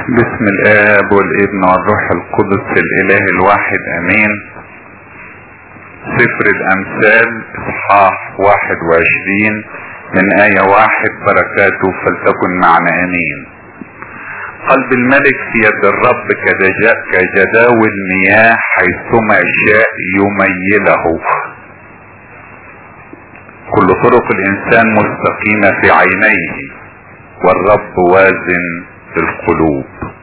بسم الآب والابن والروح القدس الإله الواحد أمين. سفر الأمثال إصحاح 21 من آية 1. بركاته فلتكن معنا أمين. قلب الملك في يد الرب كجداول مياه حيثما شاء يميله. كل طرق الإنسان مستقيمة في عينيه والرب وازن القلوب.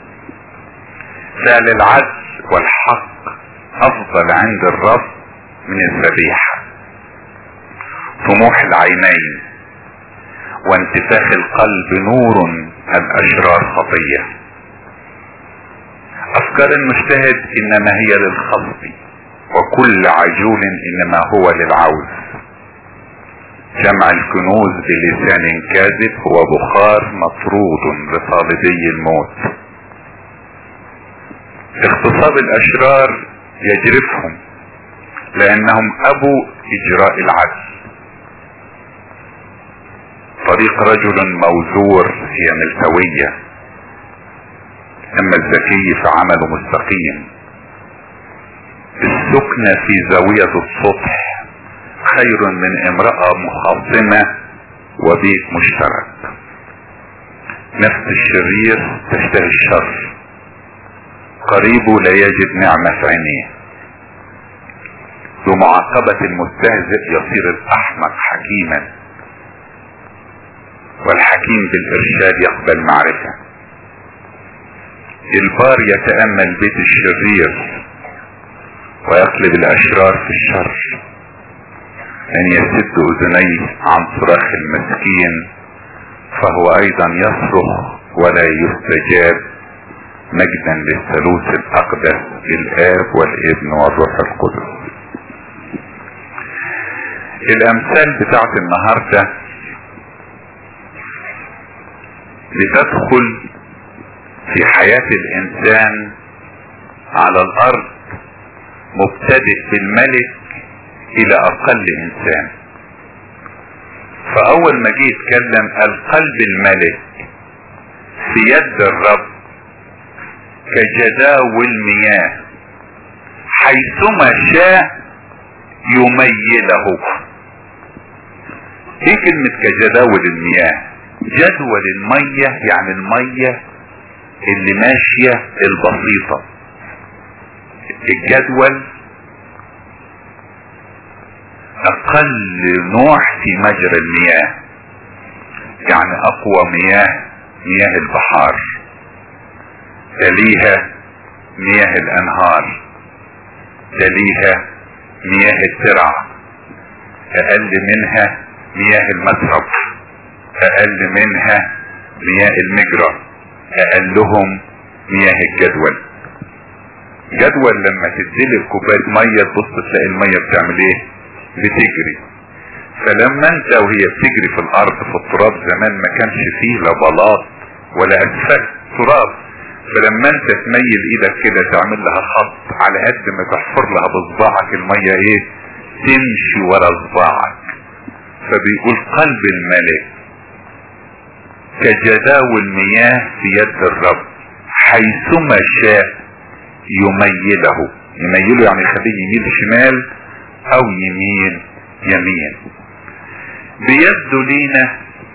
فعل العدل والحق افضل عند الرب من الذبيحة. طموح العينين وانتفاخ القلب نور، الاشرار خطية. افكار المجتهد انما هي للخصب، وكل عجول انما هو للعوز. جمع الكنوز بلسان كاذب هو بخار مطرود لطالبي الموت. اغتصاب الاشرار يجرفهم لانهم ابوا اجراء العدل. طريق رجل موزور هي ملتوية، اما الذكي فعمله مستقيم. السكنة في زاوية السطح خير من امرأة مخاصمة وبيت مشترك. نفس الشرير تشتهي الشر، قريبه لا يجد نعمة في عينيه. بمعاقبة المستهزئ يصير الأحمق حكيما، والحكيم بالإرشاد يقبل معرفة. البار يتأمل بيت الشرير ويقلب الأشرار في الشر. ان يسد اذنيه عن صراخ المسكين فهو ايضا يصرخ ولا يستجاب. مجدا للثالوث الاقدس الاب والابن والروح القدس. الامثال بتاعت النهاردة بتدخل في حياة الانسان على الارض، مبتدئ بالملك الى اقل انسان. فاول ما جه يتكلم القلب الملك في يد الرب كجداول مياه حيثما شاء يميله. ايه كلمة كجداول المياه؟ جدول المية يعني المية اللي ماشية البسيطة. الجدول اقل نوع في مجرى المياه، يعني اقوى مياه البحار، تليها مياه الانهار، تليها مياه الترع، اقل منها مياه المسرب، اقل منها مياه المجرى، اقلهم مياه الجدول. جدول لما تديله كوبايه ميه تبص تلاقي الميه بتعمل ايه؟ بتجري. فلما انت وهي بتجري في الارض في التراب، زمان ما كانش فيه لا بلاط ولا اسفلت، تراب. فلما انت تميل ايدك كده تعمل لها خط على قد ما تحفر لها بصباعك المية ايه؟ تمشي ورا صباعك. فبيقول قلب الملك كجداول مياه في يد الرب حيثما شاء يميله. يميله يعني يخليه يميل شمال او يمين يمين. بيبدو لينا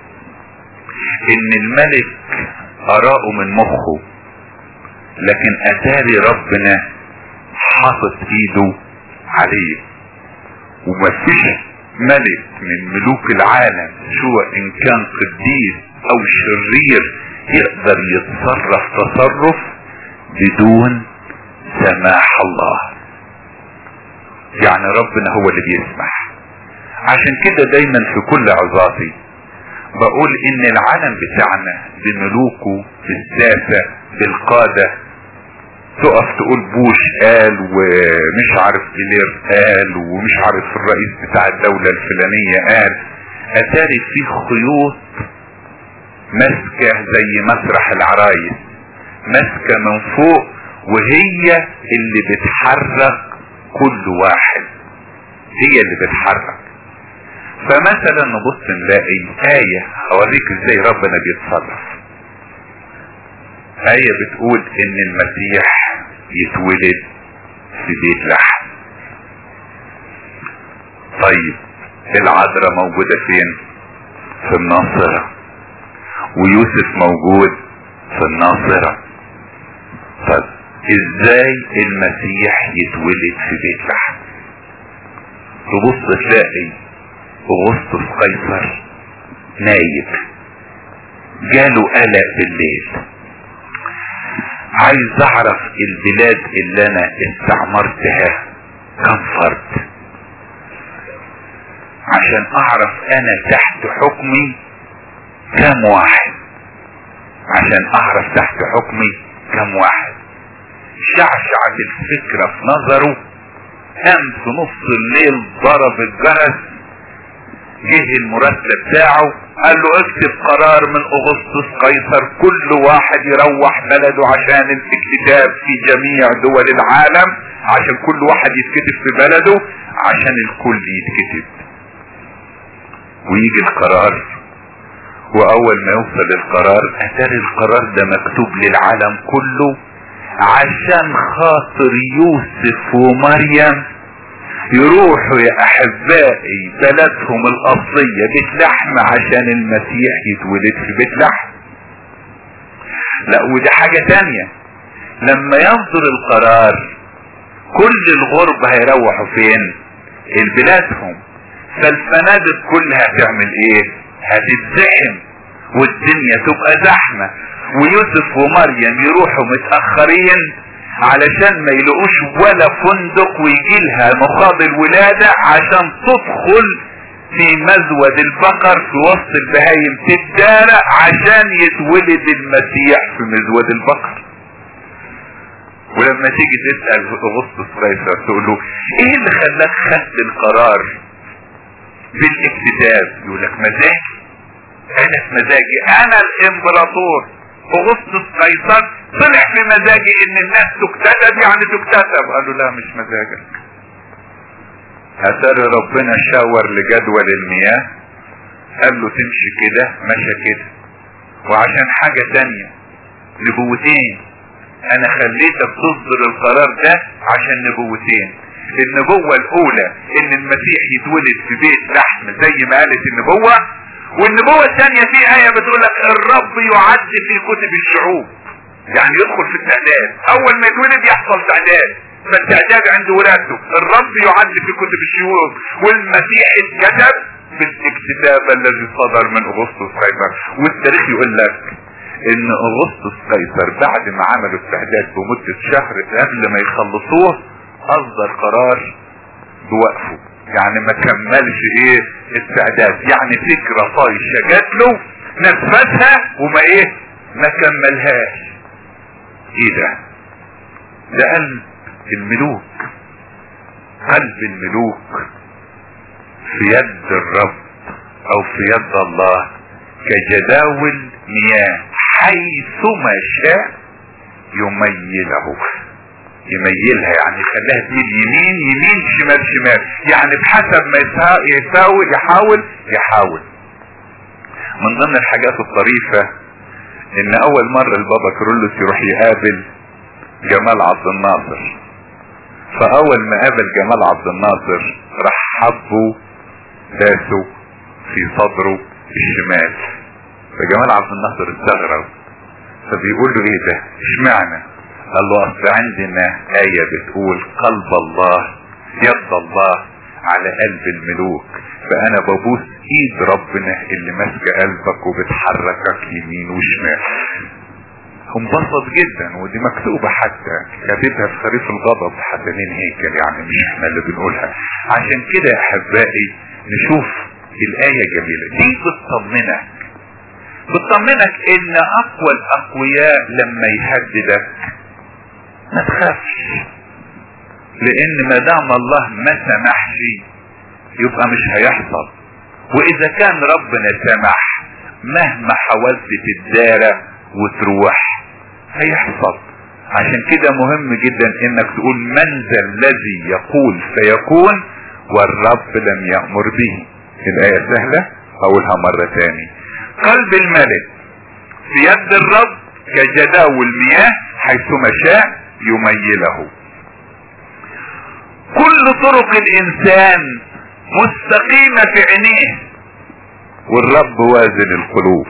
ان الملك اراءه من مخه، لكن اتاري ربنا حاطط ايده عليه. ومفيش ملك من ملوك العالم سواء ان كان قديس او شرير يقدر يتصرف تصرف بدون سماح الله. يعني ربنا هو اللي بيسمح. عشان كده دايما في كل عظاتي بقول ان العالم بتاعنا بملوكه بالساسة بالقادة، تقف تقول بوش قال ومش عارف بلير قال ومش عارف الرئيس بتاع الدولة الفلانية قال. اتاري فيه خيوط ماسكة زي مسرح العرايس، ماسكة من فوق وهي اللي بتحرك كل واحد، هي اللي بتحرك. فمثلا نبص نلاقي آية اوريك ازاي ربنا بيتصرف. آية بتقول ان المسيح يتولد في بيت لحم. طيب العذراء موجودة فين؟ في الناصرة، ويوسف موجود في الناصرة. طب ازاي المسيح يتولد في بيت لحم؟ تبص تلاقي اغسطس قيصر نايم، جاله قلق بالليل. عايز اعرف البلاد اللي انا استعمرتها كم فرد، عشان اعرف انا تحت حكمي كم واحد، عشان اعرف تحت حكمي كم واحد. شعشعت الفكرة في نظره، قام في نص الليل ضرب الجرس، جه المرتب بتاعه قال له اكتب قرار من اغسطس قيصر كل واحد يروح بلده عشان الاكتتاب في جميع دول العالم، عشان كل واحد يتكتب في بلده عشان الكل يتكتب. ويجي القرار، واول ما يوصل القرار اتاري القرار ده مكتوب للعالم كله عشان خاطر يوسف ومريم يروحوا يا احبائي بلدهم الاصلية بيت لحم عشان المسيح يتولد في بيت لحم. لا ودي حاجة تانية، لما ينظر القرار كل الغرب هيروحوا فين؟ البلادهم، فالفنادق كلها هتعمل ايه؟ هتتزحم والدنيا تبقى زحمة، ويوسف ومريم يروحوا متأخرين علشان ما يلقوش ولا فندق ويجي لها مخاض الولادة عشان تدخل في مزود البقر في وسط البهايم تتدارى عشان يتولد المسيح في مزود البقر. ولما تيجي تسأل اغسطس قيصر تقول له ايه اللي خلاك خدت القرار بالاكتتاب؟ يقول لك مزاجي، انا في مزاجي، انا الامبراطور اغسطس قيصر طلع في مزاجي ان الناس تكتتب يعني تكتتب. قال له لا مش مزاجك، اتاري ربنا شاور لجدول المياه قال له تمشي كده مشى كده. وعشان حاجة تانية نبوتين، انا خليتك تصدر القرار ده عشان نبوتين. النبوة الاولى ان المسيح يتولد في بيت لحم زي ما قالت النبوة، والنبوة الثانية في آية بتقول لك الرب يعد في كتب الشعوب، يعني يدخل في التعداد، اول ما يتولد يحصل تعداد، فالتعداد عند ولادته الرب يعد في كتب الشعوب، والمسيح اتكتب في الاكتتاب الذي صدر من اغسطس قيصر. والتاريخ يقول لك ان اغسطس قيصر بعد ما عملوا التعداد بمدة شهر قبل ما يخلصوه اصدر قرار بوقفه، يعني ما كملش ايه التعداد، يعني فكرة طايشة جات له نفذها وما ايه ما كملهاش. ايه ده قلب الملوك، قلب الملوك في يد الرب او في يد الله كجداول مياه حيثما شاء يميلها، يعني يخليها تميل يمين يمين شمال شمال، يعني بحسب ما يساوي يحاول. من ضمن الحاجات الطريفة ان اول مرة البابا كيرلس يروح يقابل جمال عبد الناصر، فاول ما قابل جمال عبد الناصر راح حبه داسه في صدره الشمال، فجمال عبد الناصر استغرب، فبيقول له ايه ده اشمعنى؟ قال له اصل عندنا آية بتقول قلب الله يد الله على قلب الملوك، فانا ببوس ايد ربنا اللي ماسكه قلبك وبتحركك يمين وشمال. انبسط جدا، ودي مكتوبة حتى كاتبها في خريف الغضب حسنين هيكل، يعني مش احنا اللي بنقولها. عشان كده يا احبائي نشوف الآية جميلة دي بتطمنك ان اقوى الاقوياء لما يهددك ما تخافش، لان ما دام الله ما سمحش يبقى مش هيحصل، واذا كان ربنا سمح مهما حاولت تتدارى وتروح هيحصل. عشان كده مهم جدا انك تقول من ذا الذي يقول فيكون والرب لم يأمر به. الآية سهلة اقولها مرة تاني، قلب الملك في يد الرب كجداول المياه حيثما شاء يميله. كل طرق الانسان مستقيمة في عينيه والرب وازن القلوب.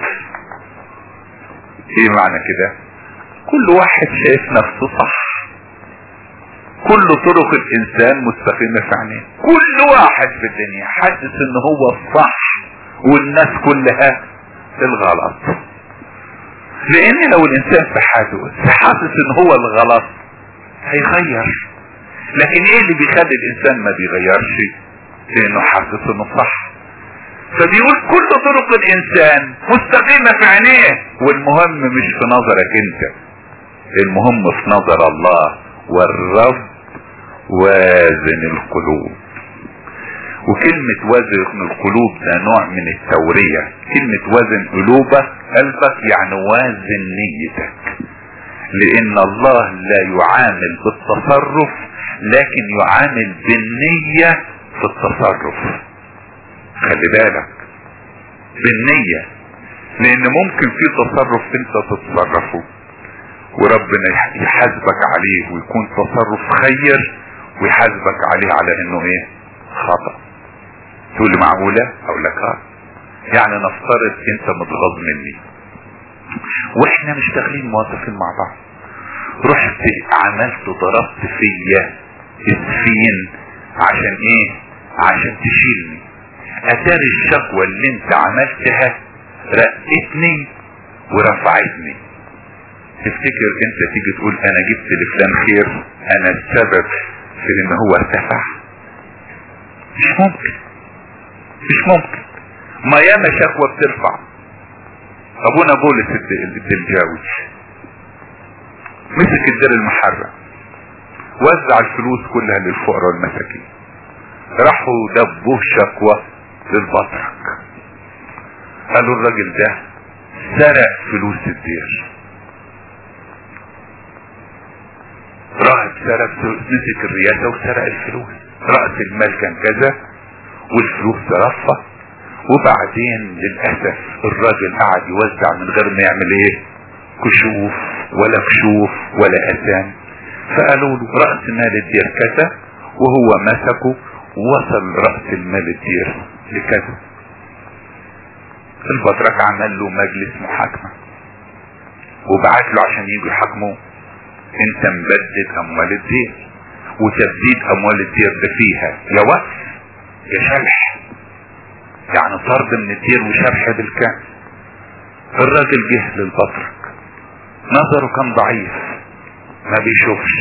ايه معنى كده؟ كل واحد شايف نفسه صح. كل طرق الانسان مستقيمة في عينيه. كل واحد في الدنيا حاسس ان هو الصح والناس كلها الغلط. لان لو الانسان في حاله حاسس ان هو الغلط هيغير. لكن ايه اللي بيخلي الانسان ما بيغيرش؟ لانه حاسس انه صح. فبيقول كل طرق الانسان مستقيمة في عينيه، والمهم مش في نظرك انت، المهم في نظر الله، والرب وازن القلوب. وكلمة وازن القلوب ده نوع من التورية. كلمة وازن قلبك يعني وازن نيتك، لان الله لا يعامل بالتصرف لكن يعامل بالنية في التصرف. خلي بالك بالنية، لان ممكن في تصرف انت تتصرفه وربنا يحاسبك عليه ويكون تصرف خير ويحاسبك عليه على انه ايه؟ خطأ. تقول لي معقولة؟ اقول لك اه. يعني نفترض انت متغاظ مني واحنا مشتغلين موظفين مع بعض، رحت عملت ضربت فيا اسفين عشان ايه؟ عشان تشيلني. اتاري الشكوى اللي انت عملتها رقتني ورفعتني. تفتكر انت تيجي تقول انا جبت لفلان خير، انا السبب في ان هو ارتفع؟ مش ممكن، مش ممكن. ما ياما شكوى بترفع. ابونا بولس الدلجاوي مسك الدير المحرة، وزع الفلوس كلها للفقراء والمساكين. راحوا دبوه شكوى للبطرك، قالوا الراجل ده سرق فلوس الدير. راح سرق، مسك الرئاسة وسرق الفلوس. رأس المال كان كذا والفلوس صرفها. وبعدين للأسف الراجل قعد يوزع من غير ما يعمل ايه؟ كشوف ولا كشوف ولا أسام. فقالوا له رأس مال الدير كذا، وهو مسكه وصل رأس المال الدير لكذا. البطرك عمل له مجلس محاكمة وبعت له عشان يجوا يحاكموه. انت مبدد اموال الدير، وتبديد اموال الدير ده فيها يا وقف يا شرح، يعني طرد من الدير وشرح بالكامل. الراجل جه للبطرك، نظره كان ضعيف ما بيشوفش،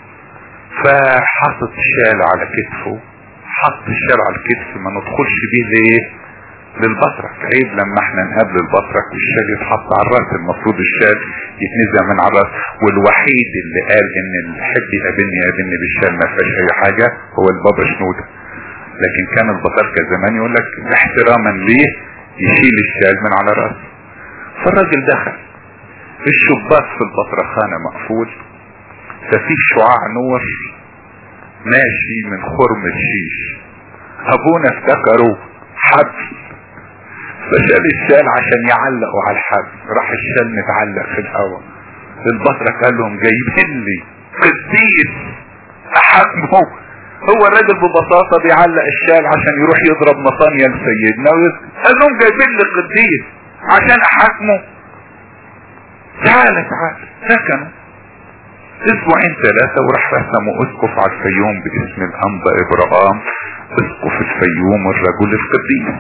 فحطت الشال على كتفه. حط الشال على الكتف، ما ندخلش بيه ليه؟ للبطرك. عيب لما احنا نقابل البطرك والشال يتحط على الراس، المفروض الشال يتنزع من على الراس. والوحيد اللي قال ان اللي يحب يقابلني بالشال ما فيهاش اي حاجة هو البابا شنودة. لكن كان البطركة زمان يقول لك احتراما ليه يشيل الشال من على راسه. فالراجل دخل، الشباك في البطرخانة مقفول، ففي شعاع نور ماشي من خرم الشيش. ابونا افتكروا حبل، فشال الشال عشان يعلقوا على الحبل. راح الشال متعلق في الهواء. البطرك قال لهم جايبين لي قديس احاكمه. هو الراجل ببساطة بيعلق الشال عشان يروح يضرب مصانيا لسيدنا، قال لهم جايبين لي قديس عشان احاكمه. تعال سكنوا اسبوعين ثلاثة وراح رسموا اسقف على الفيوم باسم الانبا ابراهام، اسقف الفيوم الرجل القديس.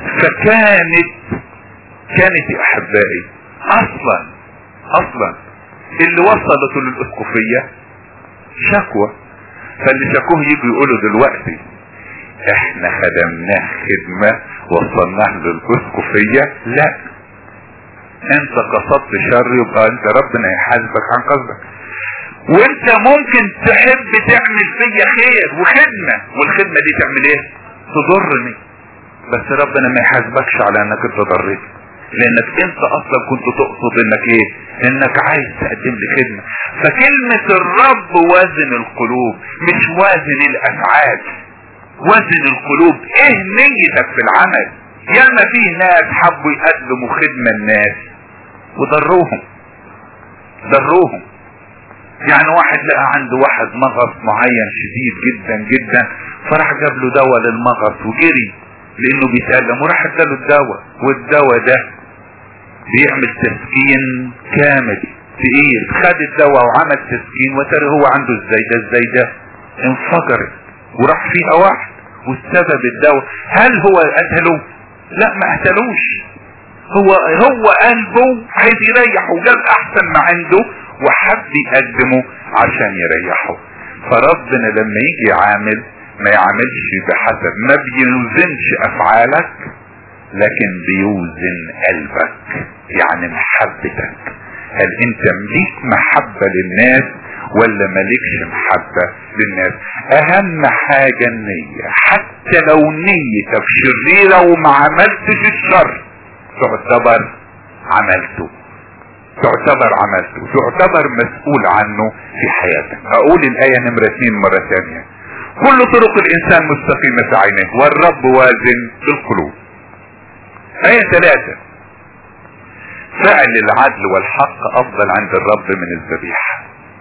كانت يا احبائي اصلا اللي وصلته للاسقفية شكوى. فاللي شكوه يجوا يقولوا دلوقتي احنا خدمناه خدمة وصلناه للاسقفية. لا، انت قصدت شر يبقى انت ربنا يحاسبك عن قصدك. وانت ممكن تحب تعمل فيا خير وخدمة، والخدمة دي تعمل ايه؟ تضرني، بس ربنا ما يحاسبكش على انك انت ضريت، لانك انت اصلا كنت تقصد انك ايه؟ انك عايز تقدم لي خدمة. فكلمة الرب وازن القلوب مش وازن الافعال، وازن القلوب. ايه نيتك في العمل؟ ياما فيه ناس حبوا يقدموا خدمة الناس وضروهم. ضروهم. يعني واحد لقى عنده واحد مغص معين شديد جدا جدا، فراح جاب له دواء للمغص وجري لانه بيتألم، وراح اداله الدواء، والدواء ده بيعمل تسكين كامل تقيل. خد الدواء وعمل تسكين، وترى هو عنده الزايدة انفجرت وراح فيها واحد، والسبب الدواء. هل هو قتله؟ لا، ما قتلوش. هو قلبه عايز يريحه، وجاب احسن ما عنده وحب يقدمه عشان يريحه. فربنا لما يجي يعامل ما يعاملش بحسب، ما بيوزنش افعالك لكن بيوزن قلبك، يعني محبتك. هل انت ليك محبة للناس ولا مالكش محبة للناس؟ اهم حاجة النية، حتى لو نيتك شريرة وما عملتش الشر تعتبر عملته، تعتبر مسؤول عنه في حياتك. اقول الآية نمرة 2 مرة ثانية: كل طرق الانسان مستقيمة في عينه والرب وازن بالقلوب. آية 3: فعل العدل والحق افضل عند الرب من الذبيحة.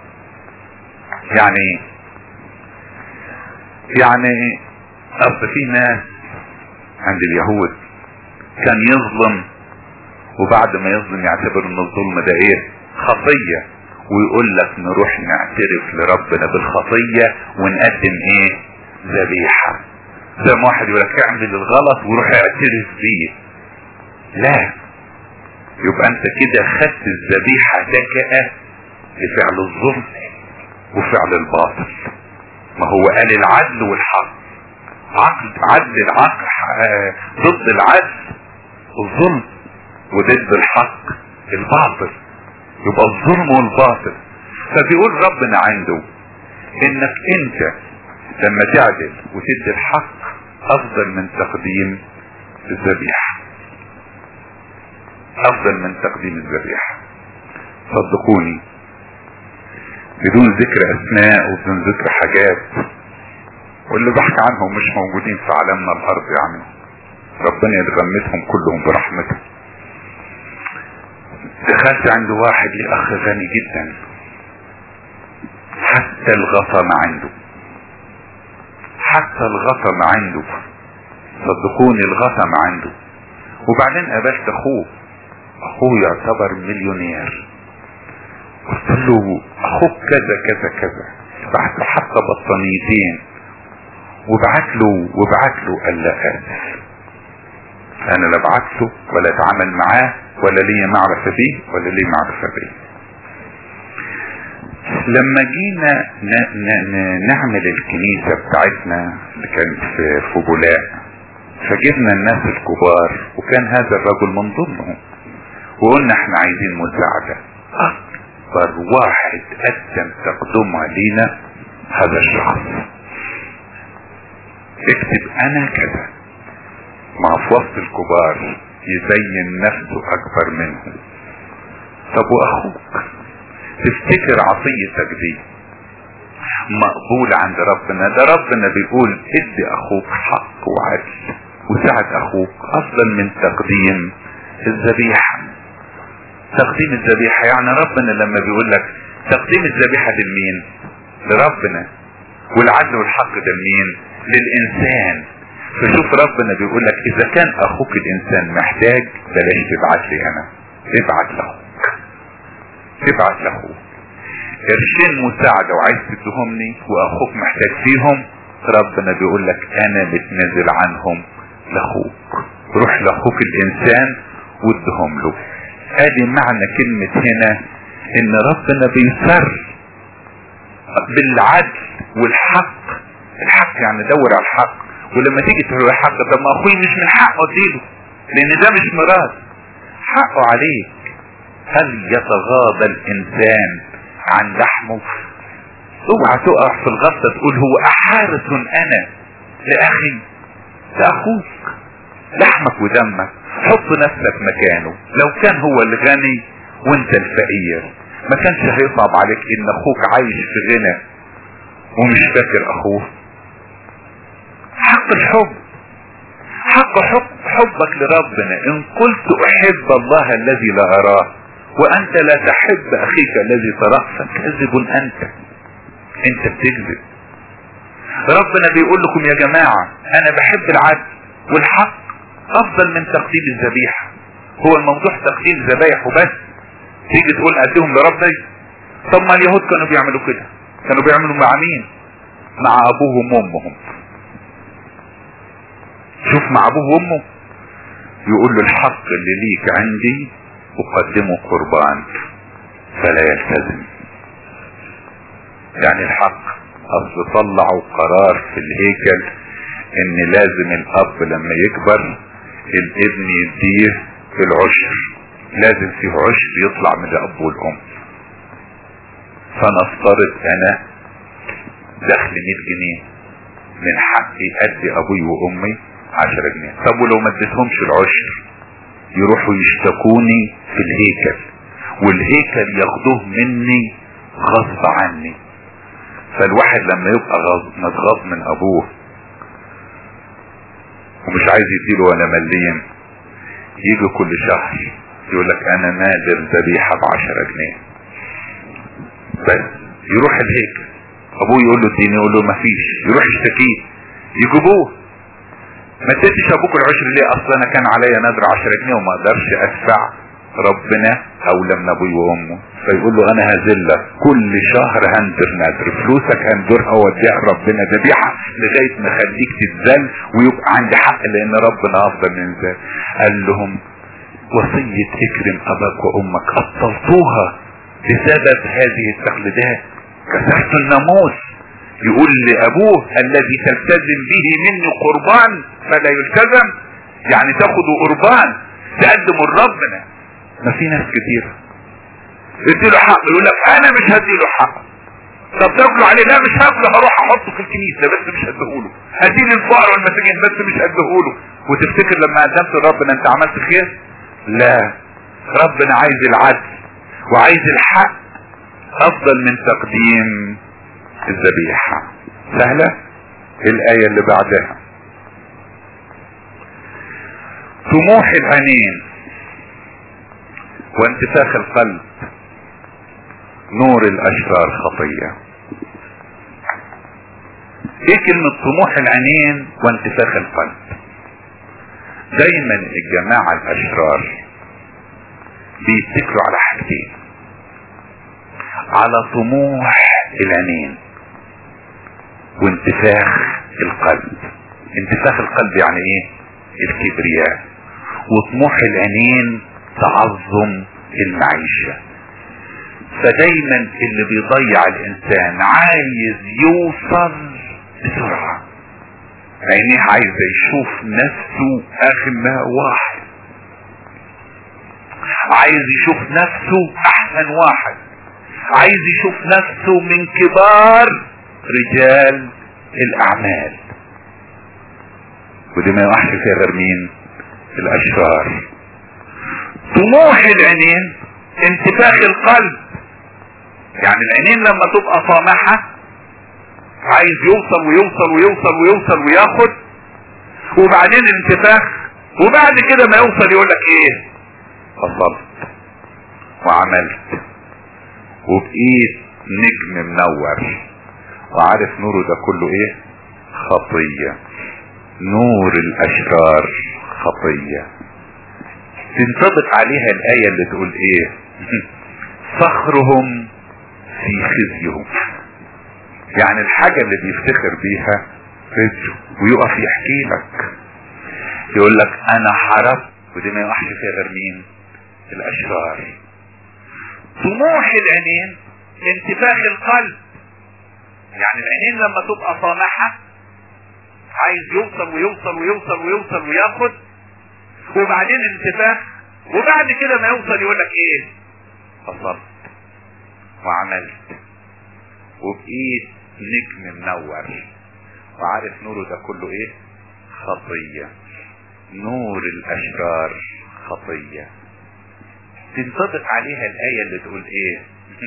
يعني اصل في ناس عند اليهود كان يظلم، وبعد ما يظلم يعتبر ان الظلم ده ايه؟ خطية، ويقول لك نروح نعترف لربنا بالخطية ونقدم ايه؟ ذبيحة. زي ما واحد يقول لك اعمل الغلط وروح اعترف بيه. لا، يبقى انت كده خدت الذبيحة تكأة لفعل الظلم وفعل الباطل. ما هو قال العدل والحق، عدل العقل ضد العدل الظلم، وضد الحق الباطل، يبقى الظلم والباطل. فبيقول ربنا عنده انك انت لما تعدل وتدي الحق افضل من تقديم الذبيحة، افضل من تقديم الذبيحة. صدقوني بدون ذكر اسماء وبدون ذكر حاجات، واللي بحكي عنهم مش موجودين في عالمنا الارض، يعني ربنا يتغمسهم كلهم برحمته. دخلت عند واحد لي اخ غني جدا، حتى الغطا ما عنده، صدقوني الغطا ما عنده. وبعدين قابلت اخوه يعتبر مليونير، قلت له اخوك كذا كذا كذا، بعت له حتى بطانيتين وبعت له. قال لا اسف، انا لا بعت له ولا اتعامل معاه ولا لي معرفة بيه ولا لي معرفة بيه. لما جينا نعمل الكنيسة بتاعتنا اللي كانت في بولاق، فجبنا الناس الكبار وكان هذا الرجل من ضمنهم، وقلنا احنا عايزين مساعدة. اكبر واحد قدم تقدمها لينا هذا الشخص، اكتب انا كذا، مع في وسط الكبار يزين نفسه اكبر منهم. طب واخوك تفتكر عطيتك دي مقبول عند ربنا؟ ده ربنا بيقول ادي اخوك حق وعدل وساعد اخوك افضل من تقديم الذبيحة. تقديم الذبيحة يعني ربنا لما بيقول لك تقديم الذبيحة دي لمين؟ لربنا. والعدل والحق ده لمين؟ للانسان. فشوف ربنا بيقول لك اذا كان اخوك الانسان محتاج بلاش تبعت لي انا، ابعت له قرشين مساعدة وعايز تدهمني واخوك محتاج فيهم، ربنا بيقول لك انا بتنزل عنهم لاخوك. روح لاخوك الانسان وادهم له. ادي معنى كلمة هنا ان ربنا بيسر بالعدل والحق. الحق يعني دور على الحق، ولما تيجي تقول الحق ده ما اخوي مش من حقه اديله لان ده مش ميراث، حقه عليك. هل يتغاضى الانسان عن لحمه؟ اوعى تقع في الغلطة تقول هو احارس انا لاخي، ده اخوك لحمك ودمك. حط نفسك مكانه، لو كان هو الغني وانت الفقير ما كانش هيصعب عليك ان اخوك عايش في غنى ومش فاكر اخوه. حق الحب، حبك لربنا. ان قلت احب الله الذي لا اراه وانت لا تحب اخيك الذي تراه فكاذب انت بتكذب. ربنا بيقول لكم يا جماعة انا بحب العدل والحق افضل من تقديم الذبيحة. هو الموضوع تقديم ذبايح وبس، تيجي تقول اديهم لربي؟ طب ما اليهود كانوا بيعملوا كده، كانوا بيعملوا مع مين؟ مع ابوهم وامهم. شوف مع ابوه وامه يقول له الحق اللي ليك عندي اقدمه قربان فلا يلتزم. يعني الحق اصل طلعوا قرار في الهيكل ان لازم الاب لما يكبر الابن يديه في العشر، لازم فيه عشر يطلع من الاب والام. فنفترض انا دخل 100 جنيه، من حقي ادي ابوي وامي 10 جنيه. طب ولو ما اديتهمش العشر يروحوا يشتكوني في الهيكل، والهيكل ياخدوه مني غصب عني. فالواحد لما يبقى متغاظ من ابوه ومش عايز يديله ولا مليم، يجي كل شهر يقول لك انا نادر ذبيحه ب10 جنيه بس. يروح الهيكل ابوه يقول له اديني، يقول له مفيش، يروح يشتكيه يجيبوه. ما اديتش ابوك العشر ليه؟ اصلا انا كان عليا نادر 10 جنيه وما اقدرش ادفع، ربنا اولى من ابوي وامه. فيقول له انا هذلك كل شهر هندر نادر، فلوسك هندرها واديها ربنا ذبيحه لغايه ما اخليك تتذل ويبقى عندي حق لان ربنا افضل من ذلك. قال لهم وصيه اكرم اباك وامك ابطلتوها بسبب هذه التقليدات، كسرت الناموس. يقول لابوه الذي تلتزم به مني قربان فلا يلتزم، يعني تاخدوا قربان تقدموا لربنا. ما في ناس كتير اديله حق يقول لك انا مش هديله حق. طب تاكلوا عليه؟ لا مش هاكله، هروح احطه في الكنيسه بس مش هديهوله، هديه للفقراء والمساكين بس مش هديهوله. وتفتكر لما قدمت لربنا انت عملت خير؟ لا، ربنا عايز العدل وعايز الحق افضل من تقديم الذبيحة. سهلة. الآية اللي بعدها طموح العينين وانتفاخ القلب نور الاشرار خطية. ايه كلمة طموح العينين وانتفاخ القلب؟ دايما الجماعة الاشرار بيتكلوا على حاجتين، على طموح العينين وانتفاخ القلب. انتفاخ القلب يعني ايه؟ الكبرياء. وطموح العينين تعظم المعيشة. فدايما اللي بيضيع الانسان عايز يوصل بسرعة، عينيه عايزة يشوف نفسه اخر ما واحد، عايز يشوف نفسه احسن واحد، عايز يشوف نفسه من كبار رجال الاعمال. ودي ما يوحش فيها غير مين؟ الاشرار. طموح العينين انتفاخ القلب، يعني العينين لما تبقى طامحة عايز يوصل ويوصل ويوصل ويوصل وياخد، وبعدين انتفاخ، وبعد كده ما يوصل يقول لك ايه؟ وصلت وعملت وبقيت نجم منور. وعارف نوره ده كله ايه؟ خطية. نور الاشرار خطية. تنطبق عليها الآية اللي تقول ايه؟ فخرهم في خزيهم. يعني الحاجة اللي بيفتخر بيها خزيه، ويقف يحكي لك يقول لك انا حرفت، ودي ما يوحش فيها غير مين؟ الاشرار. طموح العينين انتفاخ القلب، يعني العينين لما تبقى طامحة عايز يوصل ويوصل ويوصل ويوصل وياخد، وبعدين انتفاخ، وبعد كده ما يوصل يقول لك ايه؟ وصلت وعملت وبقيت نجم منور. وعارف نوره ده كله ايه؟ خطية. نور الاشرار خطية. تنطبق عليها الآية اللي تقول ايه؟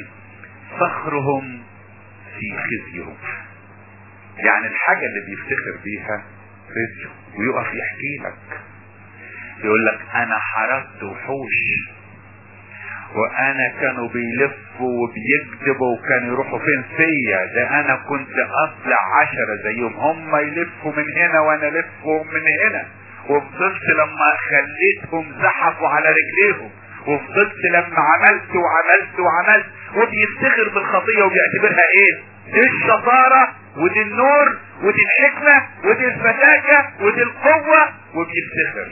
فخرهم في خزيهم. يعني الحاجة اللي بيفتخر بيها خزيه، ويقف يحكي لك يقول لك انا حرقت وحوش وانا كانوا بيلفوا وبيكذبوا وكانوا يروحوا فين فيا. ده انا كنت اطلع 10 زيهم، هم يلفوا من هنا وانا الفهم من هنا. وفضلت لما خليتهم زحفوا على رجليهم، وفضلت لما عملت وعملت وعملت. وبيفتخر بالخطية وبيعتبرها ايه؟ دي الشطارة ودي النور ودي الحكمة ودي الفتاكة ودي القوة، وبيفتخر.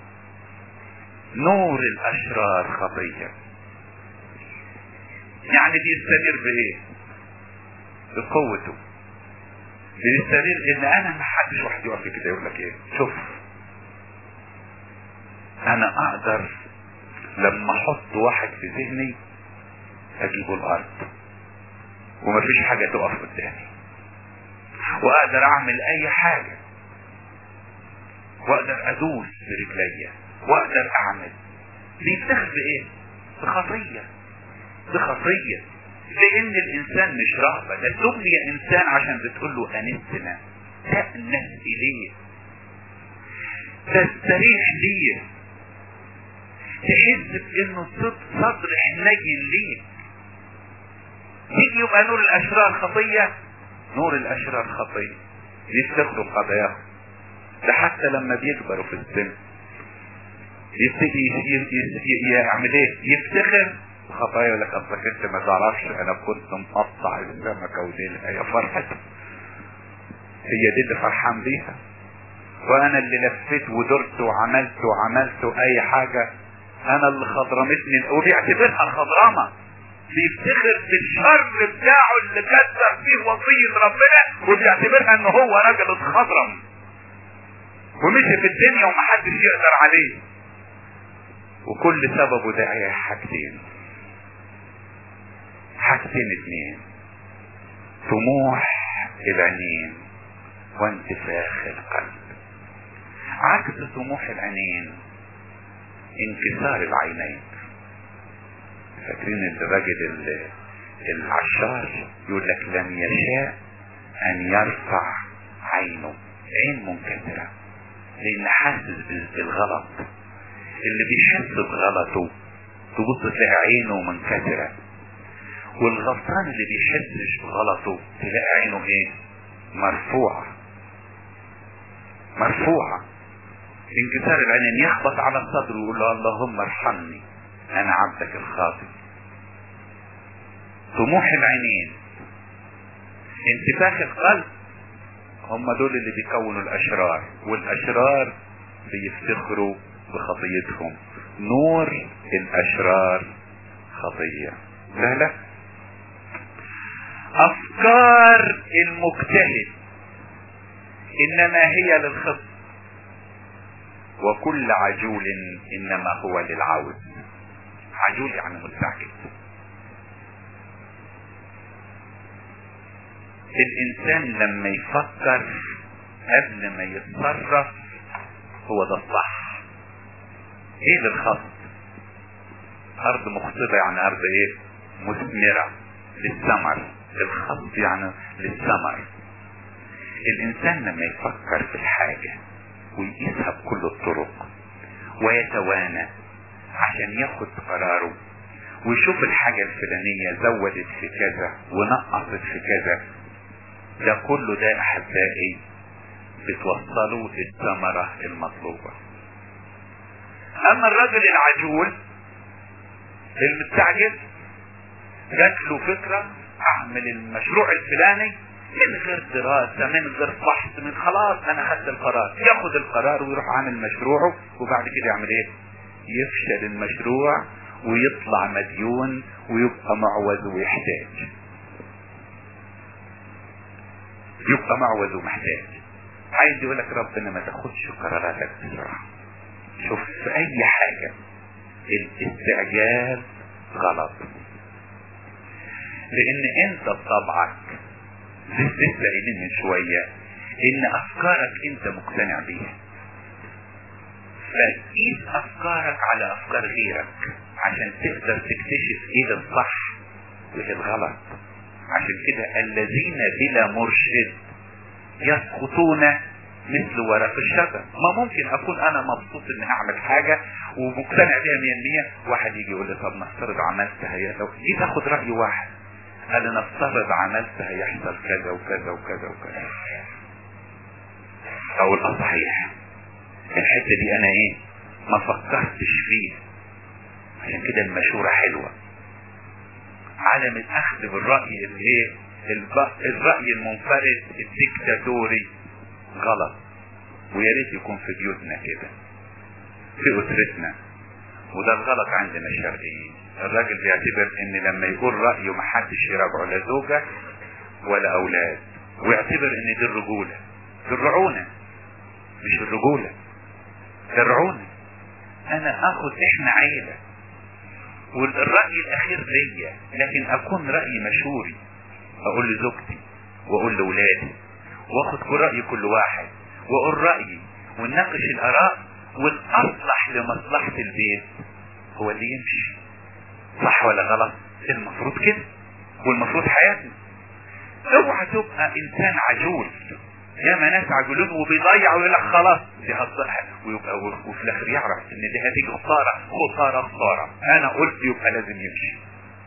نور الاشرار خطية. يعني بيستمر بايه؟ بقوته. بيستمر ان انا ما حدش واحد يقف كده يقول لك ايه، شوف انا اقدر لما احط واحد في ذهني اجيبه الارض ومفيش حاجة تقف قدامي، واقدر اعمل اي حاجة، واقدر ادوس برجليا، واقدر اعمل. بيفتخر بايه؟ بخطية. بخطية. لان الانسان مش رهبة، ده سمي انسان عشان بتقول له انسنا، تأنس اليه، تستريح ليه، تحس بانه صدر حنين ليه. يجي يبقى نور الاشرار خطية. نور الاشرار خطية. يفتخروا بخطاياهم. ده حتى لما بيكبروا في السن يبتدي يعمل ايه؟ يفتخر بخطايا. يقول لك اصلك انت ما تعرفش انا كنت مقطع السمكة وديلها يا فرحتي، هي دي اللي فرحان بيها، وانا اللي لفيت ودرت وعملت اي حاجة، انا اللي خضرمتني. وبيعتبرها خضرمة. بيفتخر بالشر بتاعه اللي كسر فيه وصية ربنا، وبيعتبرها ان هو راجل اتخضرم ومشي في الدنيا ومحدش يقدر عليه. وكل سببه ده حاجتين اتنين: طموح العينين وانتفاخ القلب. عكس طموح العينين انكسار العينين. فاكرين الراجل العشار يقول لك لم يشاء ان يرفع عينه، عين منكسرة، لان حاسس بالغلط. اللي بيحس بغلطه تبص تلاقي عينه منكسرة، والغلطان اللي بيحسش بغلطه تلاقي عينه ايه؟ مرفوعة. انكسار العينين يخبط على الصدر ويقول له اللهم ارحمني انا عبدك الخاطئ. طموح العينين انتفاخ القلب هم دول اللي بيكونوا الاشرار، والاشرار بيفتخروا بخطيتهم. نور الاشرار خطية. لا افكار المجتهد انما هي للخط، وكل عجول انما هو للعود. عجول يعني مستعجل. الانسان لما يفكر قبل ما يتصرف هو ده الصح. ايه للخط؟ ارض مخصبة يعني ارض ايه؟ مثمرة للثمر. الخط يعني للثمر. الانسان لما يفكر في الحاجة ويقيسها بكل الطرق ويتوانى عشان ياخد قراره ويشوف الحاجة الفلانية زودت في كذا ونقصت في كذا، ده كله ده احبائي بتوصلوا للثمرة المطلوبة. اما الرجل العجول المستعجل جات له فكرة اعمل المشروع الفلاني من غير دراسة، من غير فحص، من خلاص انا خدت القرار. ياخد القرار ويروح عامل مشروعه، وبعد كده يعمل ايه؟ يفشل المشروع ويطلع مديون ويبقى معوز ويحتاج. يبقى معوز ومحتاج. عايز يقول لك ربنا ما تاخدش قراراتك بسرعة. شوف في اي حاجة الاستعجال غلط، لان انت بطبعك لسه قايلين من شوية ان افكارك انت مقتنع بيها، فتقيس افكارك على افكار غيرك عشان تقدر تكتشف ايه الصح وايه الغلط. عشان كده الذين بلا مرشد يسقطون مثل ورق الشجر. ما ممكن اكون انا مبسوط اني اعمل حاجة ومقتنع بيها 100%، واحد يجي يقول لي طب نفترض عملتها، لو جيت اخد رأي واحد قال لي نفترض عملتها يحصل كذا وكذا وكذا وكذا، اقول صحيح، الحتة دي انا ايه ما فكرتش فيها. عشان كده المشورة حلوة، عدم الاخذ بالرأي اللي ايه الرأي المنفرد الديكتاتوري غلط. ويا ريت يكون في بيوتنا كده، في اسرتنا، وده الغلط عندنا الشرقيين. الراجل بيعتبر ان لما يقول رأيه محدش يراجعه، لا زوجة ولا اولاد، ويعتبر ان دي الرجولة. دي الرعونة، مش الرجولة، دي الرعونة. انا اخد، احنا عيلة، والرأي الاخير ليا، لكن اكون رأيي مشوري، اقول لزوجتي واقول لولادي واخد كل رأي كل واحد واقول رأيي ونناقش الاراء، والاصلح لمصلحة البيت هو اللي يمشي. صح ولا غلط؟ المفروض كده، والمفروض حياتنا. اوعى تبقى انسان عجول. ياما ناس عجولون وبيضيعوا ويقول لك خلاص دي هتصلح، ويبقى وفي الاخر يعرف ان دي هتيجي خسارة. انا قلت يبقى لازم يمشي.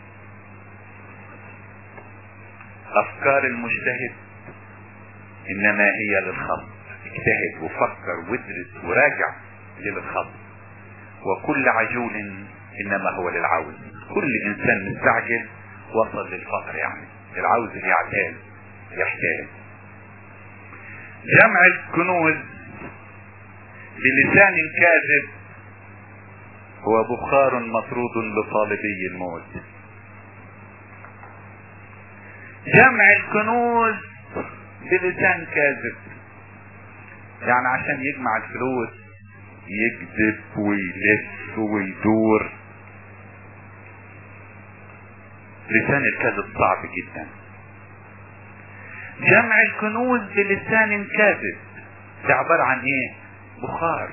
افكار المجتهد انما هي للخط. اجتهد وفكر وادرس وراجع للخط. وكل عجول انما هو للعوز. كل انسان مستعجل وصل للفقر، يعني العوز يعتال يحتال. جمع الكنوز بلسان كاذب هو بخار مطرود لطالبي الموت. جمع الكنوز بلسان كاذب، يعني عشان يجمع الفلوس يكذب ويلف ويدور. لسان الكذب صعب جدا. جمع الكنوز بلسان كاذب ده عبارة عن ايه؟ بخار.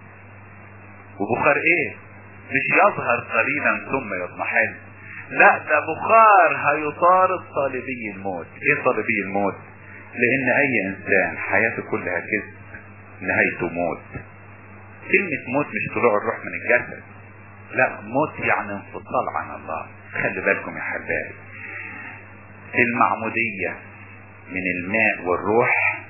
وبخار ايه؟ مش يظهر قليلا ثم يضمحل، لا ده بخار هيطارد طالبي الموت. ايه طالبي الموت؟ لان اي انسان حياته كلها كذب نهايته موت. كلمة موت مش طلوع الروح من الجسد، لا، موت يعني انفصال عن الله. خلي بالكم يا حبايبي، المعمودية من الماء والروح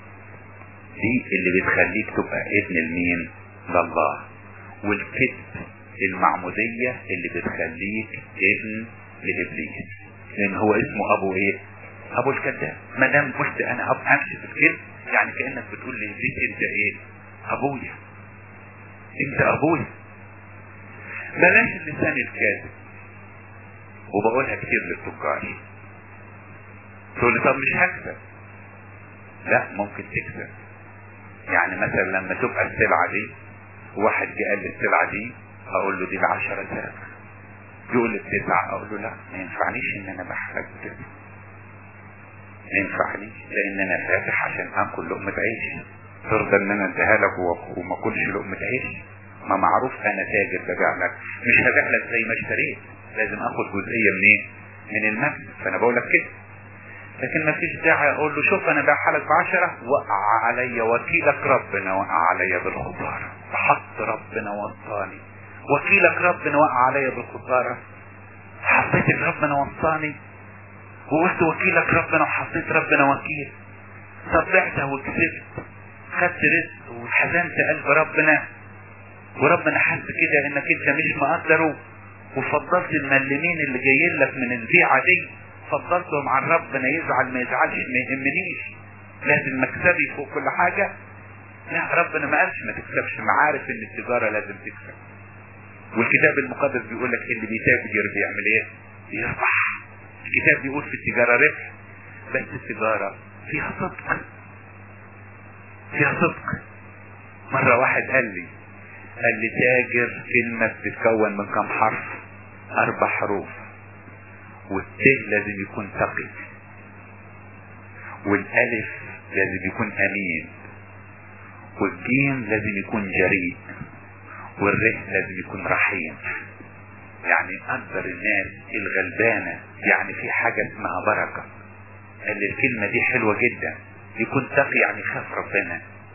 دي اللي بتخليك تبقى ابن المين؟ لله. والكذب المعمودية اللي بتخليك ابن لابليس، لان هو اسمه ابو ايه؟ ابو الكذاب. ما دام قلت انا امشي في الكذب، يعني كانك بتقول لي انت ايه؟ ابويا، انت ابويا. بلاش اللسان الكاذب. وبقولها كتير للتجار، تقول لي طب مش هكسب. لا، ممكن تكسب. يعني مثلا لما تبقى السلعة دي، واحد جه قال لي السلعة دي، اقول له دي ب10 ساعة، يقول لي ب9، اقول له لا ما ينفعنيش ان انا بحرج كده، ما ينفعنيش، لان انا فاتح عشان اكل لقمة عيش. ترضى ان انا اديها لك وما اكلش لقمة عيش؟ ما معروف انا تاجر ببيع لك، مش هبيع لك زي ما اشتريت، لازم اخد جزئية منين؟ من المكسب. فانا بقول لك كده. لكن ما فيش داعي اقول له شوف انا بايعها لك ب10، وقع عليا وكيلك ربنا وقع عليا بالخسارة، حط ربنا وصاني. وكيلك ربنا وقع عليا بالخسارة، حطيت ربنا وصاني، وقلت وكيلك ربنا وحطيت ربنا وكيل. طبعتها وكسبت، خدت رزق وحزنت قلب ربنا، وربنا حس كده انك انت مش مقدره، وفضلت الملمين اللي جايين لك من البيعة دي فضلتهم عن ربنا. يزعل ما يزعلش ما يهمنيش، لازم مكسبي فوق كل حاجة. لا، ربنا ما قالش ما تكسبش، ما عارف ان التجارة لازم تكسب. والكتاب المقدس بيقول لك اللي بيتاجر بيعمل ايه؟ بيربح. الكتاب بيقول في التجارة ربح، بس التجارة فيها صدق، فيها صدق. مرة واحد قال لي تاجر كلمة بتتكون من كم حرف؟ 4 حروف. والتاء لازم يكون تقي، والالف لازم يكون امين، والجيم لازم يكون جريء، والره لازم يكون رحيم. يعني اكبر الناس الغلبانة، يعني في حاجة اسمها بركة. قال لي الكلمة دي حلوة جدا، يكون تقي يعني خاف ربنا،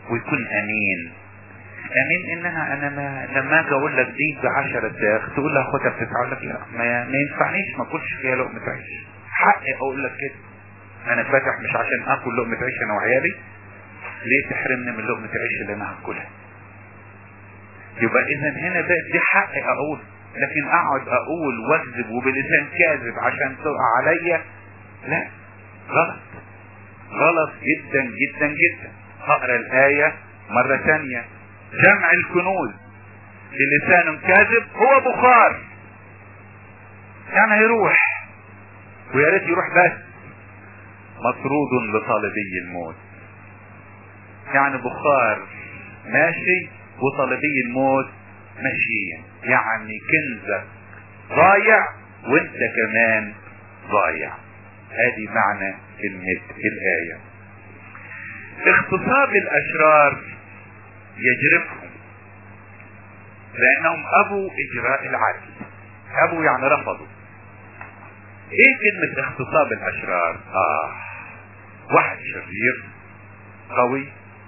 ويكون امين. امين ان انا ما لما اجي اقول لك دي ب10 ساغ تقول لها خدها ب9، اقول لك لا ما ينفعنيش ما اكلش فيها لقمه عيش. حقي اقول لك كده، انا فاتح مش عشان اكل لقمه عيش انا وعيالي، ليه تحرمني من لقمه العيش اللي انا هاكلها؟ يبقى اذا هنا دي حقي اقول، لكن اقعد اقول واكذب وبلسان كاذب عشان تقع عليا، لا، غلط، غلط جدا جدا جدا. اقرا الايه مره ثانيه: جمع الكنوز بلسان كاذب هو بخار. يعني هيروح، ويا ريت يروح بس، مطرود لطالبي الموت. يعني بخار ماشي وطالبي الموت ماشيين، يعني كنزك ضايع وانت كمان ضايع. هذه معنى كلمة الآية. اغتصاب الاشرار يجرفهم لانهم ابوا اجراء العدل. ابوا يعني رفضوا. ايه كلمة اغتصاب الاشرار؟ واحد شرير قوي،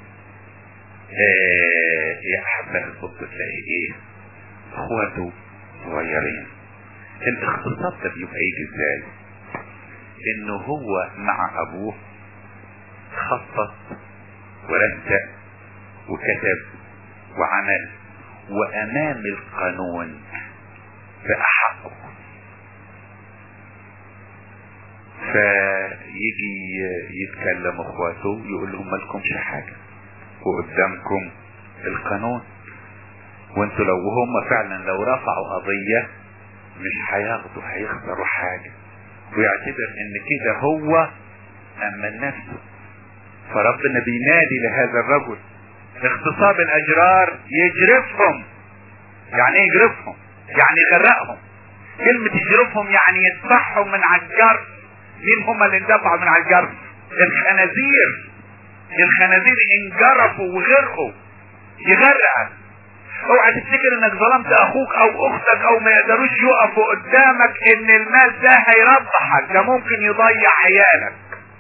يا احبائي الصوت تلاقي ايه اخواته صغيرين. الاغتصاب ده بيبقى يجي ازاي؟ انه هو مع ابوه خطط ورتب وكتب وعمل، وامام القانون بقى حقه، فيجي يتكلم اخواته يقول لهم مالكمش حاجة وقدامكم القانون، وانتوا لو هم فعلا لو رفعوا قضية مش هياخدوا، هيخسروا حاجة، ويعتبر ان كده هو امن نفسه. فربنا بينادي لهذا الرجل: اغتصاب الاشرار يجرفهم. يعني ايه يجرفهم؟ يعني يغرقهم. كلمة يجرفهم يعني يدفعهم من على الجرف. مين هم اللي اندفعوا من على الجرف؟ الخنازير. الخنازير انجرفوا وغرقوا، يغرقك. اوعى تفتكر انك ظلمت اخوك او اختك او ما يقدروش يقفوا قدامك ان المال ده هيربحك، ده ممكن يضيع عيالك.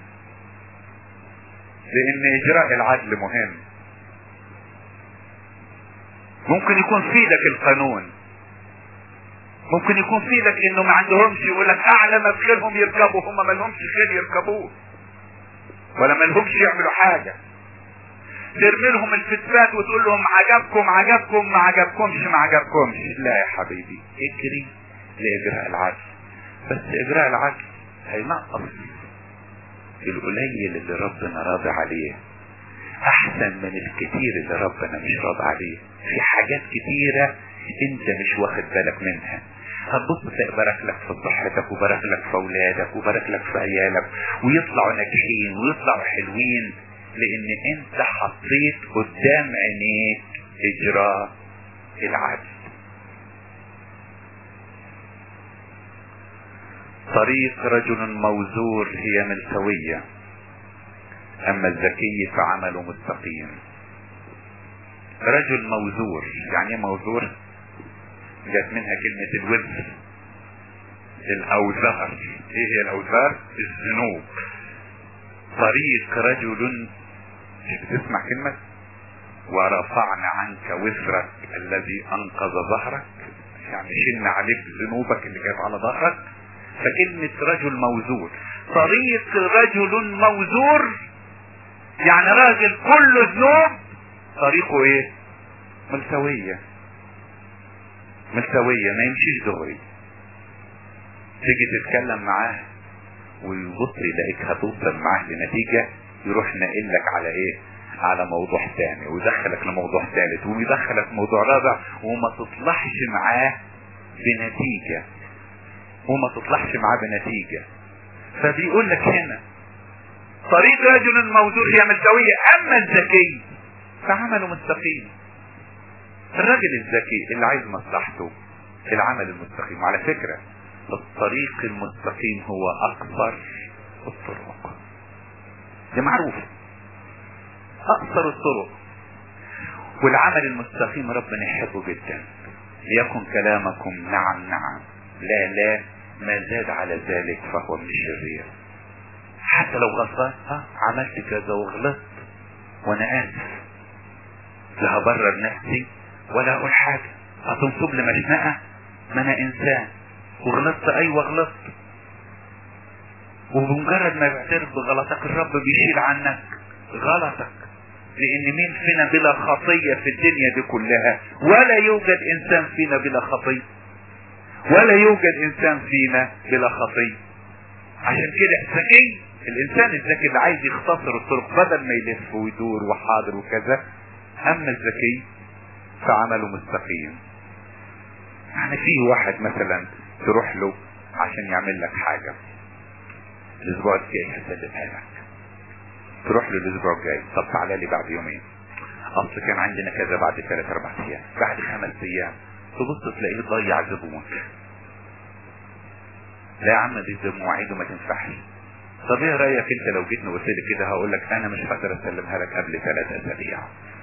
لان اجراء العدل مهم. ممكن يكون في ايدك القانون، ممكن يكون في ايدك انه ما عندهمش، يقول لك اعلى ما في خيلهم يركبوا، هم ما لهمش خيل يركبوه ولا ما لهمش يعملوا حاجه. ترمي لهم الفتفات وتقول لهم عجبكم عجبكم، ما عجبكمش ما عجبكمش. لا يا حبيبي، اجري لاجراء العدل. بس اجراء العدل هينقص القليل اللي ربنا راضي عليه، احسن من الكتير اللي ربنا مش راضي عليه. في حاجات كتيرة انت مش واخد بالك منها، هتبص تلاقي بارك لك في صحتك وبارك لك في اولادك وبارك لك في عيالك، ويطلعوا ناجحين ويطلعوا حلوين، لان انت حطيت قدام عينيك اجراء العدل. طريق رجل موزور هي ملتوية، اما الذكي فعمله مستقيم. رجل موزور، يعني ايه موزور؟ جات منها كلمة الوزر، الاوزار. ايه هي الاوزار؟ الذنوب. طريق رجل، بتسمع كلمة ورفعنا عنك وزرك الذي انقذ ظهرك، يعني شلنا عليك ذنوبك اللي كانت على ظهرك. فكلمة رجل موزور، طريق رجل موزور يعني راجل كله ذنوب، طريقه ايه؟ ملتوية. ملتوية، ما يمشيش دغري. تيجي تتكلم معاه ويبص يلاقيك هتوصل معاه لنتيجة، يروح ناقل لك على ايه؟ على موضوع ثاني، ويدخلك لموضوع ثالث، ويدخلك موضوع رابع، وما تطلعش معاه بنتيجة، وما تطلعش معاه بنتيجة. فبيقول لك هنا طريق رجل موزور هي ملتوية، اما الذكي فعمله مستقيم. الراجل الذكي اللي عايز مصلحته العمل المستقيم. وعلى فكرة الطريق المستقيم هو اقصر الطرق، ده معروف، اقصر الطرق. والعمل المستقيم ربنا يحبه جدا. ليكن كلامكم نعم نعم، لا لا، ما زاد على ذلك فهو من الشرير. حتى لو غلطان، عملت كذا وغلطت وانا اسف، لا هبرر نفسي ولا اقول حاجة، هتنصب لي مشنقة، ما انا انسان وغلطت، ايوه غلطت، وبمجرد ما بعترف بغلطك الرب بيشيل عنك غلطك. لان مين فينا بلا خطية في الدنيا دي كلها؟ ولا يوجد انسان فينا بلا خطية، ولا يوجد انسان فينا بلا خطية. عشان كده الذكي، الانسان الذكي اللي عايز يختصر الطرق بدل ما يلف ويدور وحاضر وكذا، اما الذكي فعمله مستقيم. يعني فيه واحد مثلا تروح له عشان يعمل لك حاجة الاسبوع الجاي هسلمها لك، تروح له الاسبوع الجاي، طب تعالى لي بعد يومين، اصل كان عندنا كذا بعد 3-4 ايام، بعد 5 ايام تبص تلاقيه ضيع زبون. لا يا عم دي مواعيده ما تنفعش. طب ايه رايك انت لو جيتني وقلت لي كده؟ هقول لك انا مش هقدر اسلمها لك قبل 3 اسابيع.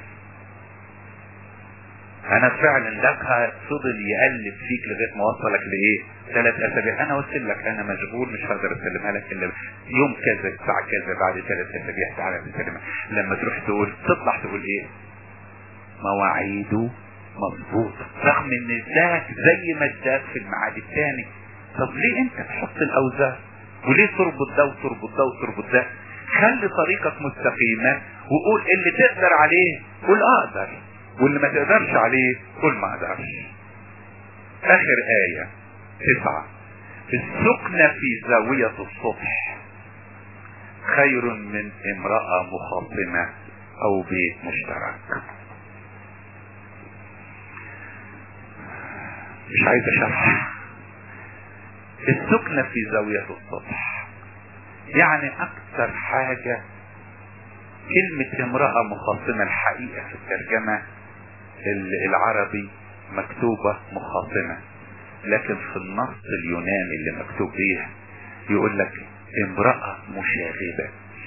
انا فعلا لك فضل يقلب فيك لغايه ما وصلك لايه؟ 3 اسابيع. انا قلت لك انا مشغول مش هقدر اسلمها لك الا يوم كذا الساعه كذا بعد 3 اسابيع تعالى تسلمها. لما تروح تقول تطلع تقول ايه؟ مواعيده مظبوطه، رغم ان اداك زي ما اداك في الميعاد الثاني. طب ليه انت تحط الاوزار؟ وليه تربط ده وتربط ده وتربط ده؟ خلي طريقك مستقيمه وقول اللي تقدر عليه قول اقدر، واللي ما تقدرش عليه قول ما اقدرش. اخر آية 9: السكنة في زاوية السطح خير من امرأة مخاصمة او بيت مشترك. مش عايز اشرح. السكنة في زاوية السطح يعني اكتر حاجة كلمة امرأة مخاصمة الحقيقة في الترجمة العربي مكتوبة مخاصمة، لكن في النص اليوناني اللي مكتوب بيه يقول لك امرأة مشاغبة.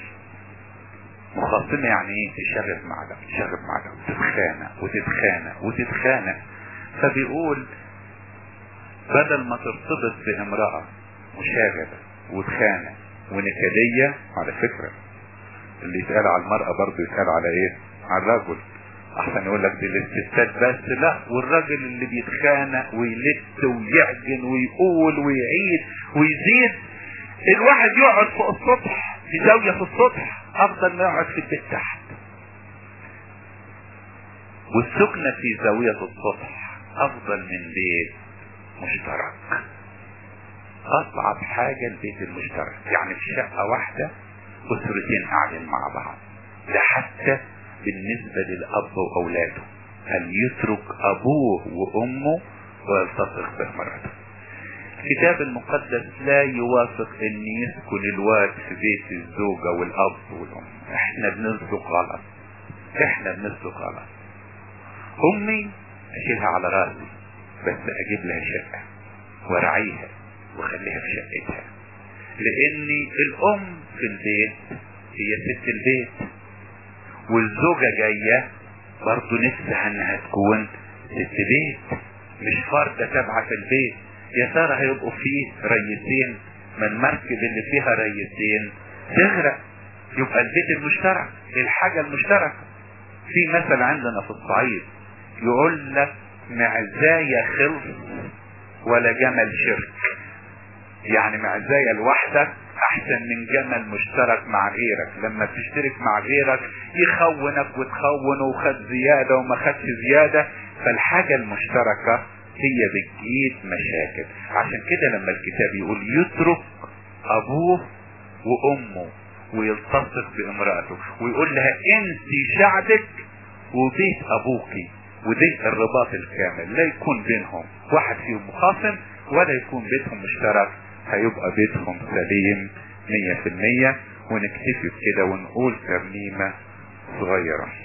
مخاصمة يعني ايه؟ تشغب مع ده تشغب مع ده وتتخانق وتتخانق وتتخانق. فبيقول بدل ما ترتبط بامرأة مشاغبة وتخانق ونكدية، على فكرة اللي يتقال على المرأة برضه يتقال على ايه؟ على الرجل. احسن يقول لك دي الاستفتات بس، لا، والراجل اللي بيتخانق ويلت ويعجن ويقول ويعيد ويزيد. الواحد يقعد فوق السطح في زاوية في السطح افضل ما يقعد في البيت تحت. والسكنة في زاوية السطح افضل من بيت مشترك. اصعب حاجة البيت المشترك، يعني في شقة واحدة اسرتين قاعدين مع بعض، ده حتى بالنسبة للأب وأولاده هل يترك أبوه وأمه ويلتصق بمراته. الكتاب المقدس لا يوافق أن يسكن الواد في بيت الزوجة والأب والأم. احنا بنسلك غلط، احنا بنسلك غلط. أمي أشيلها على راسي بس أجيب لها شقة وارعيها وخليها في شقتها، لأن الأم في البيت هي ست البيت، والزوجة جاية برضو نفسها انها تكون ست بيت مش فردة تابعة في البيت. يا ترى هيبقوا فيه ريسين؟ ما المركب اللي فيها ريسين تغرق. يبقى البيت المشترك الحاجة المشتركة. في مثل عندنا في الصعيد يقول لك معزايا خلص ولا جمل شرك، يعني معزايا الواحدة احسن من جمل مشترك مع غيرك. لما تشترك مع غيرك يخونك وتخونه وخد زيادة وما خدش زيادة. فالحاجة المشتركة هي بتجيب مشاكل. عشان كده لما الكتاب يقول يترك ابوه وامه ويلتصق بامرأته ويقول لها انسي شعبك وبيت ابوكي، ودي الرباط الكامل، لا يكون بينهم واحد فيهم مخاصم ولا يكون بيتهم مشترك، هيبقى بيتهم سليم 100%. ونكتفي بكده ونقول ترنيمة صغيرة.